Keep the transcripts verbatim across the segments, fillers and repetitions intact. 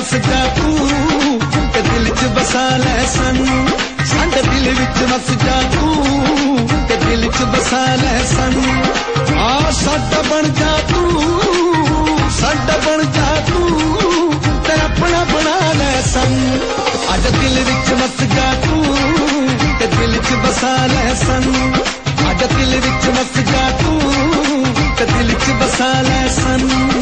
वस जा तू ते दिल च बसा ले सन साडे दिल विच वस जा तू ते दिल च बसा ले सन आ साडा बन जा तू साडा बन जा तू ते अपना बना ले सन अज दिल विच वस जा तू ते दिल च बसा ले सन अज दिल विच वस जा तू ते दिल च बसा ले सन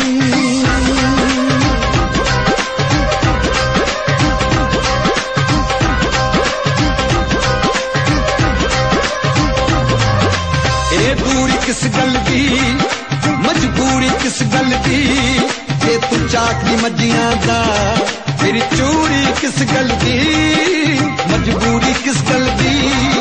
किस गल दी मजबूरी किस गल दी जे तू चाकरी मजियां दा फिर चोरी किस गल दी मजबूरी किस गल दी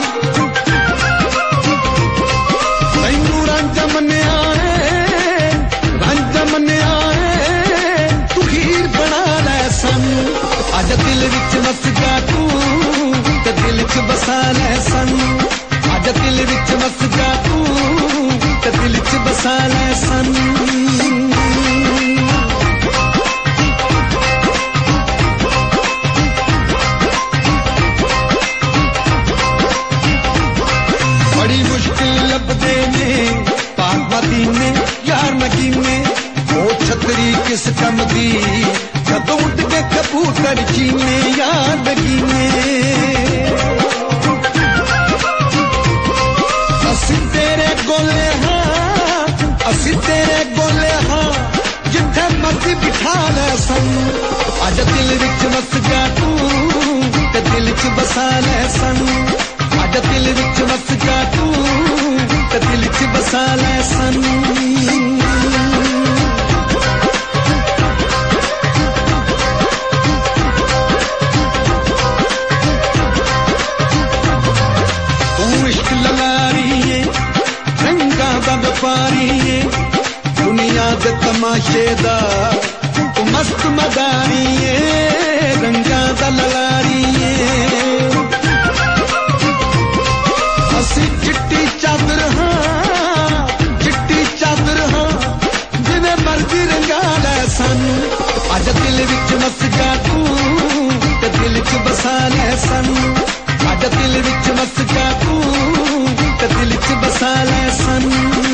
तैनू रांझा मन्निया है रांझा मन्निया है तू हीर बना ले सन अज दिल विच वस जा तू ते दिल च बसा ले सन अज दिल विच वस जा तू ते दिल च बसा ले सन बड़ी मुश्किल लभदे ने पाक मदीने यार नगीने ओ छतरी किस कम दी जदों उड़ के कबूतर जीने यार नगीने असी तेरे गोले असी तेरे गोले हाँ जिथे मर्जी बिठा ले सन अज दिल विच वस जा तू ते दिल च बसा ले सन अज दिल विच वस जा तू ते दिल च बसा ले सन तू इश्क ललारी है रंगा दा व्यापारी है दुनिया दे तमाशे दा तू मस्त मदारी है रंगा दा ललारी है असी चिट्टी चादर हाँ चिट्टी चादर हाँ जिवें मर्जी रंगा ले सन अज दिल विच वस जा तू ते दिल च बसा ले सन अज दिल विच वस जा तू ते दिल च बसा ले सन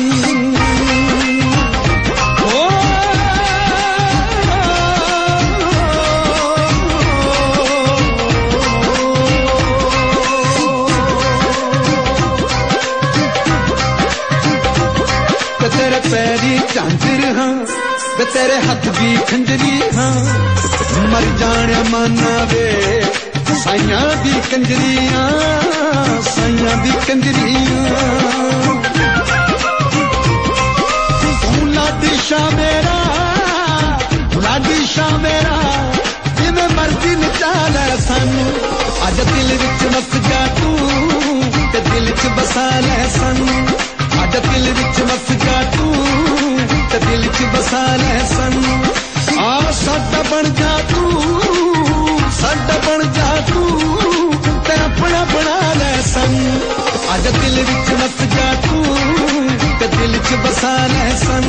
पैरी झांझर हाँ वे तेरे हाथ भी खंजरी हाँ मर जाने माना वे साइया दी कंजरियां साइया दी कंजरियां तू लाडी शाह मेरा लाडी शाह मेरा जिवें मर्जी नचा ले सन अज दिल विच वस जा तू ते दिल च बसा ले सन अज दिल विच वस जा तू ते दिल च बसा ले सन आ साडा बन जा तू साडा बन जा तू ते अपना बना ले सन अज दिल विच वस जा तू ते दिल च बसा ले सन